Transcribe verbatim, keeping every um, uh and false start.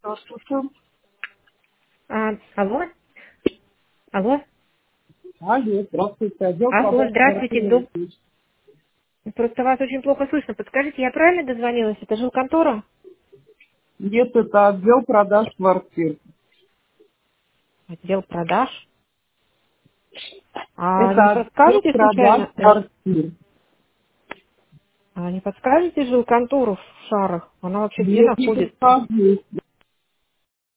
Здравствуйте. А, алло, алло, Алло, здравствуйте. Отдел алло, продаж здравствуйте. квартиры. Доб- Просто вас очень плохо слышно. Подскажите, я правильно дозвонилась? Это жилконтора? Нет, это отдел продаж квартир. Отдел продаж. А не Это отдел подскажете продаж случайно? э, квартир. а не подскажете жилконтору в Шарах? Она вообще где Нет, не находится? подскажу.